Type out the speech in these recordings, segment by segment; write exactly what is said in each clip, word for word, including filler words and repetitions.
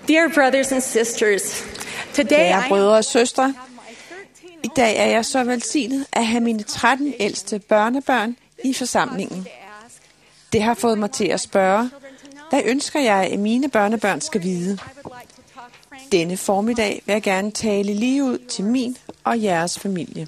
Dear brothers and sisters, today Kære I brødre og søstre, i dag er jeg så velsignet at have mine tretten ældste børnebørn i forsamlingen. Det har fået mig til at spørge, hvad ønsker jeg, at mine børnebørn skal vide? Denne formiddag vil jeg gerne tale lige ud til min og jeres familie.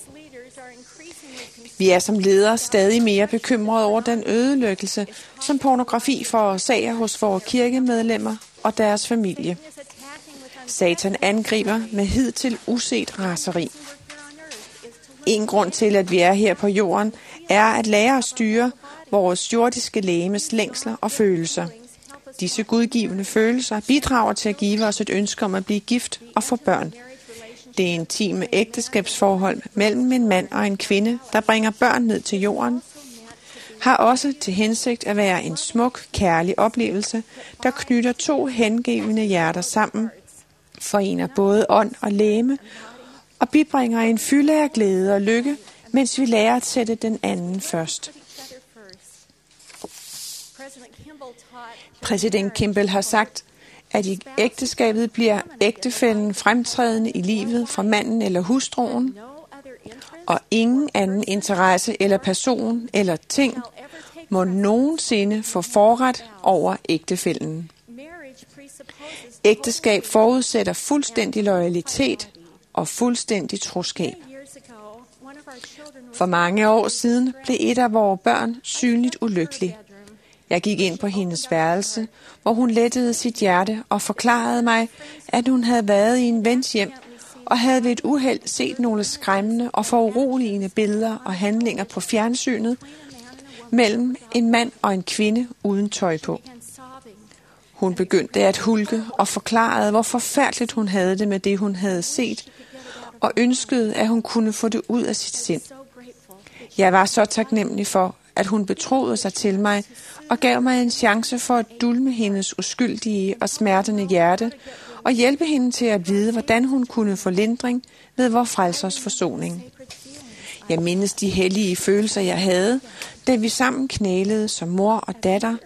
Vi er som ledere stadig mere bekymrede over den ødelæggelse, som pornografi forårsager hos vores kirkemedlemmer og deres familie. Satan angriber med hidtil uset raseri. En grund til, at vi er her på jorden, er at lære at styre vores jordiske legemes længsler og følelser. Disse gudgivende følelser bidrager til at give os et ønske om at blive gift og få børn. Det intime ægteskabsforhold mellem en mand og en kvinde, der bringer børn ned til jorden, har også til hensigt at være en smuk, kærlig oplevelse, der knytter to hengivne hjerter sammen, forener både ånd og legeme, og bibringer en fylde af glæde og lykke, mens vi lærer at sætte den anden først. Præsident Kimball har sagt, at i ægteskabet bliver ægtefællen fremtrædende i livet for manden eller hustruen, og ingen anden interesse eller person eller ting må nogensinde få forret over ægtefællen. Ægteskab forudsætter fuldstændig loyalitet og fuldstændig troskab. For mange år siden blev et af vores børn synligt ulykkelig. Jeg gik ind på hendes værelse, hvor hun lettede sit hjerte og forklarede mig, at hun havde været i en vens hjem og havde ved et uheld set nogle skræmmende og foruroligende billeder og handlinger på fjernsynet mellem en mand og en kvinde uden tøj på. Hun begyndte at hulke og forklarede, hvor forfærdeligt hun havde det med det, hun havde set, og ønskede, at hun kunne få det ud af sit sind. Jeg var så taknemmelig for, at hun betroede sig til mig og gav mig en chance for at dulme hendes uskyldige og smertende hjerte og hjælpe hende til at vide, hvordan hun kunne få lindring ved vor frelsers forsoning. Jeg mindes de hellige følelser, jeg havde, da vi sammen knælede som mor og datter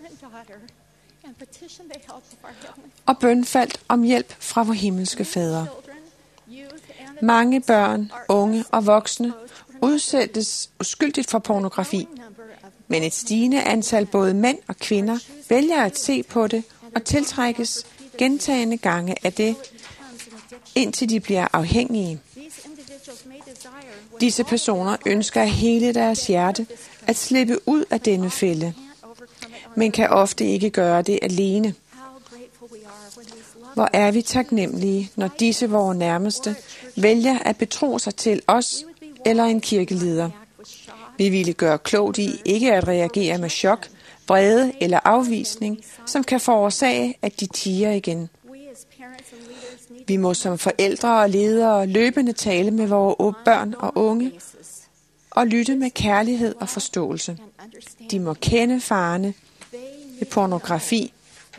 og bønfaldt om hjælp fra vor himmelske fader. Mange børn, unge og voksne udsættes uskyldigt for pornografi, men et stigende antal både mænd og kvinder vælger at se på det og tiltrækkes gentagne gange af det, indtil de bliver afhængige. Disse personer ønsker af hele deres hjerte at slippe ud af denne fælde, men kan ofte ikke gøre det alene. Hvor er vi taknemmelige, når disse vores nærmeste vælger at betro sig til os eller en kirkeleder. Vi ville gøre klogt i ikke at reagere med chok, vrede eller afvisning, som kan forårsage, at de tier igen. Vi må som forældre og ledere løbende tale med vores børn og unge og lytte med kærlighed og forståelse. De må kende farerne ved pornografi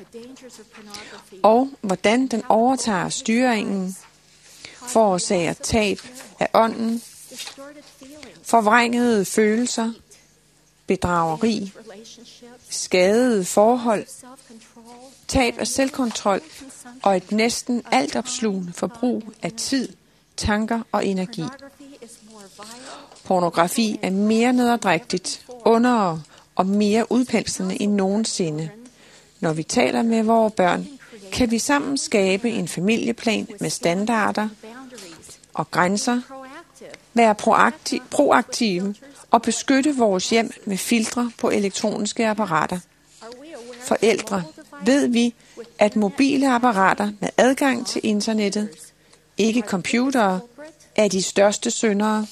og hvordan den overtager styringen, forårsager tab af ånden, forvrængede følelser, bedrageri, skadede forhold, tab af selvkontrol og et næsten altopslugende forbrug af tid, tanker og energi. Pornografi er mere nederdrægtigt, underere og mere udpenslende end nogensinde. Når vi taler med vores børn, kan vi sammen skabe en familieplan med standarder og grænser, være proaktiv, proaktive og beskytte vores hjem med filtre på elektroniske apparater. Forældre, ved vi, at mobile apparater med adgang til internettet, ikke computere, er de største syndere.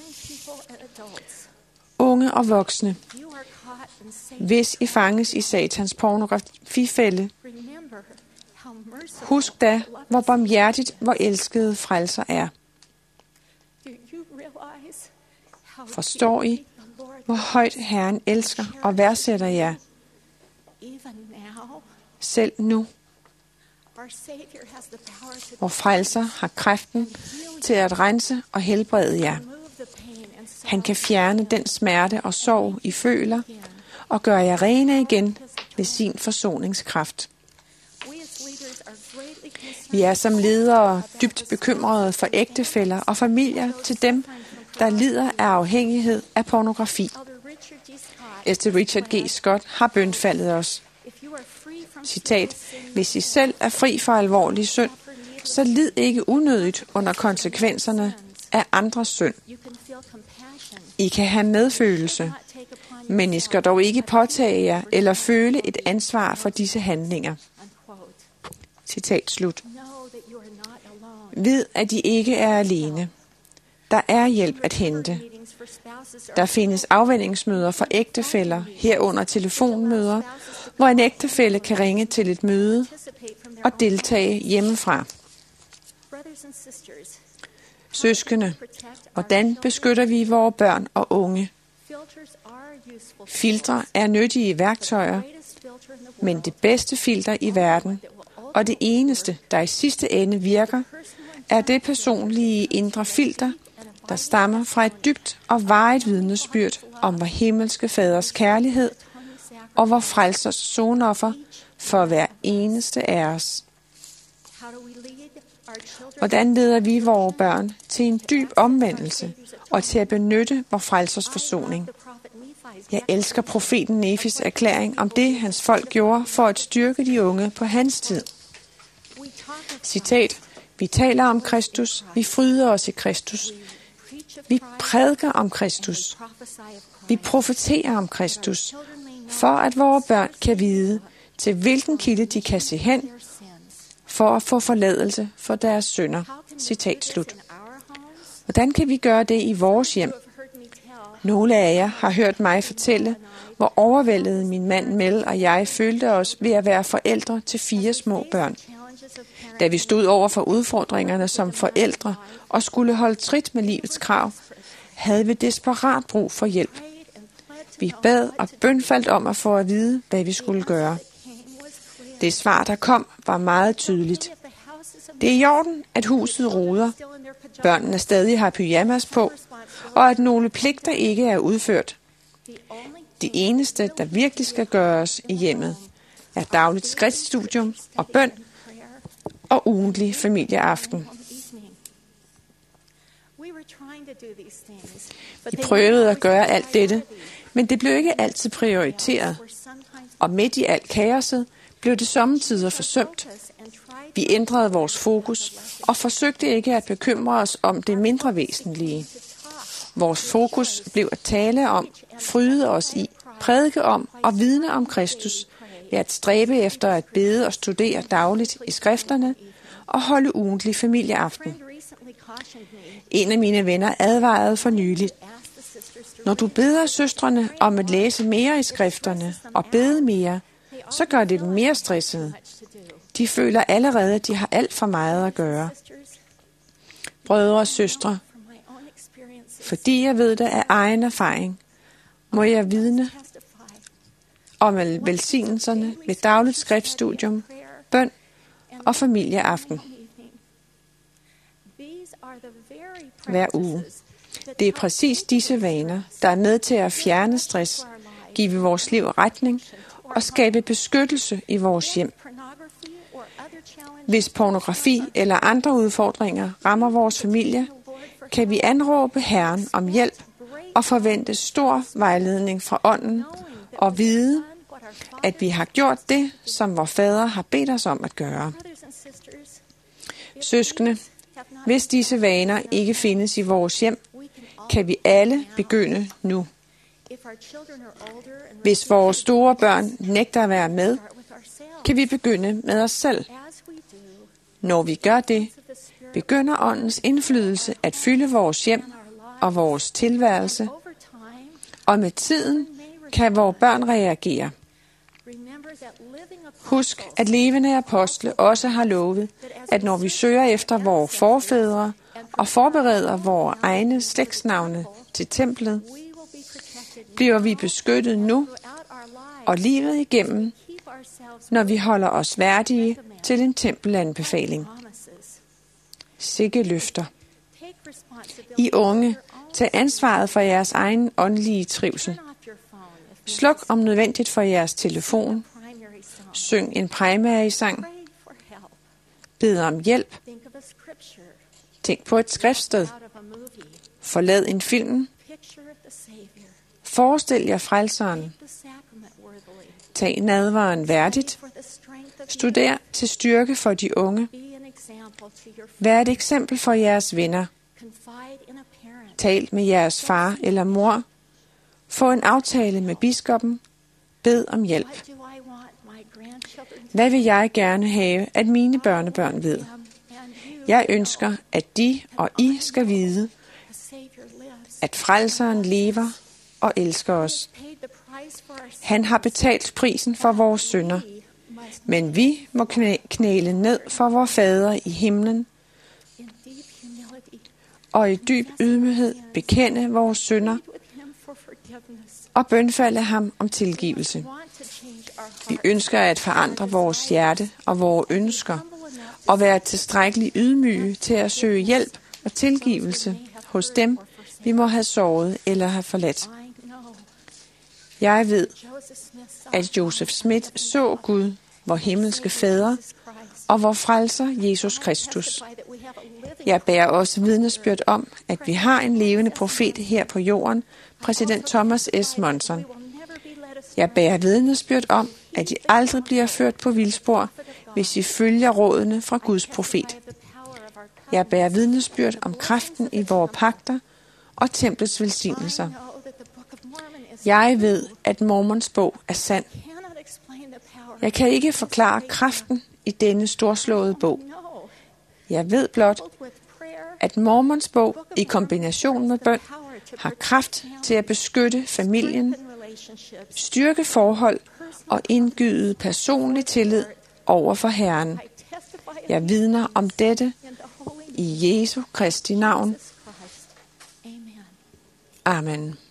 Unge og voksne, hvis I fanges i satans pornografifælde, husk da, hvor barmhjertigt vor elskede frelser er. Forstår I, hvor højt Herren elsker og værdsætter jer? Selv nu, hvor frelser har kræften til at rense og helbrede jer. Han kan fjerne den smerte og sorg, I føler, og gøre jer rene igen ved sin forsoningskraft. Vi er som ledere dybt bekymrede for ægtefæller og familier til dem, der lider af afhængighed af pornografi. Esther Richard G. Scott har bønfaldet os. Citat: Hvis I selv er fri for alvorlig synd, så lid ikke unødigt under konsekvenserne af andres synd. I kan have medfølelse, men I skal dog ikke påtage jer eller føle et ansvar for disse handlinger. Citat slut. Vid, at I ikke er alene. Der er hjælp at hente. Der findes afvendingsmøder for ægtefæller, herunder telefonmøder, hvor en ægtefælle kan ringe til et møde og deltage hjemmefra. Søskende, hvordan beskytter vi vores børn og unge? Filtre er nyttige værktøjer, men det bedste filter i verden, og det eneste, der i sidste ende virker, er det personlige indre filter, der stammer fra et dybt og varigt vidnesbyrd om vor himmelske faders kærlighed og vor frelsers sonoffer for hver eneste af os. Hvordan leder vi vores børn til en dyb omvendelse og til at benytte vor frelsers forsoning? Jeg elsker profeten Nefis erklæring om det, hans folk gjorde for at styrke de unge på hans tid. Citat: Vi taler om Kristus, vi fryder os i Kristus. Vi prædiker om Kristus. Vi profeterer om Kristus, for at vores børn kan vide, til hvilken kilde de kan se hen, for at få forladelse for deres synder. Citat slut. Hvordan kan vi gøre det i vores hjem? Nogle af jer har hørt mig fortælle, hvor overvældet min mand Mel og jeg følte os ved at være forældre til fire små børn. Da vi stod over for udfordringerne som forældre og skulle holde trit med livets krav, havde vi desperat brug for hjælp. Vi bad og bønfaldt om at få at vide, hvad vi skulle gøre. Det svar, der kom, var meget tydeligt. Det er i orden, at huset roder, børnene stadig har pyjamas på, og at nogle pligter ikke er udført. Det eneste, der virkelig skal gøres i hjemmet, er dagligt skriftstudium og bøn og ugentlig familieaften. Vi prøvede at gøre alt dette, men det blev ikke altid prioriteret. Og midt i alt kaoset blev det sommetider forsømt. Vi ændrede vores fokus og forsøgte ikke at bekymre os om det mindre væsentlige. Vores fokus blev at tale om, fryde os i, prædike om og vidne om Kristus, ved at stræbe efter at bede og studere dagligt i skrifterne og holde ugentlig familieaften. En af mine venner advarede for nyligt: når du beder søstrene om at læse mere i skrifterne og bede mere, så gør det dem mere stressede. De føler allerede, at de har alt for meget at gøre. Brødre og søstre, fordi jeg ved det af egen erfaring, må jeg vidne om velsignelserne ved dagligt skriftstudium, bøn og familieaften hver uge. Det er præcis disse vaner, der er med til at fjerne stress, give vores liv retning og skabe beskyttelse i vores hjem. Hvis pornografi eller andre udfordringer rammer vores familie, kan vi anråbe Herren om hjælp og forvente stor vejledning fra ånden og vide, at vi har gjort det, som vor fader har bedt os om at gøre. Søskende, hvis disse vaner ikke findes i vores hjem, kan vi alle begynde nu. Hvis vores store børn nægter at være med, kan vi begynde med os selv. Når vi gør det, begynder åndens indflydelse at fylde vores hjem og vores tilværelse, og med tiden kan vores børn reagere. Husk, at levende apostle også har lovet, at når vi søger efter vores forfædre og forbereder vores egne slægtsnavne til templet, bliver vi beskyttet nu og livet igennem, når vi holder os værdige til en tempelanbefaling. Sikke løfter. I unge, tag ansvaret for jeres egen åndelige trivsel. Sluk om nødvendigt for jeres telefon. Syng en primary-sang. Bed om hjælp. Tænk på et skriftsted. Forlad en film. Forestil jer frelseren. Tag nadveren værdigt. Studer til styrke for de unge. Vær et eksempel for jeres venner. Tal med jeres far eller mor. Få en aftale med biskoppen. Bed om hjælp. Hvad vil jeg gerne have, at mine børnebørn ved? Jeg ønsker, at de og I skal vide, at frelseren lever og elsker os. Han har betalt prisen for vores synder, men vi må knæle ned for vor Fader i himlen og i dyb ydmyghed bekende vores synder og bønfalde ham om tilgivelse. Vi ønsker at forandre vores hjerte og vores ønsker og være tilstrækkeligt ydmyge til at søge hjælp og tilgivelse hos dem, vi må have såret eller have forladt. Jeg ved, at Joseph Smith så Gud, vor himmelske Fader, og vor frelser Jesus Kristus. Jeg bærer også vidnesbyrd om, at vi har en levende profet her på jorden, præsident Thomas S. Monson. Jeg bærer vidnesbyrd om, at I aldrig bliver ført på vildspor, hvis I følger rådene fra Guds profet. Jeg bærer vidnesbyrd om kraften i vores pagter og templets velsignelser. Jeg ved, at Mormons bog er sand. Jeg kan ikke forklare kraften i denne storslåede bog. Jeg ved blot, at Mormons bog i kombination med bøn har kraft til at beskytte familien, styrke forhold og indgyde personlig tillid over for Herren. Jeg vidner om dette i Jesu Kristi navn. Amen.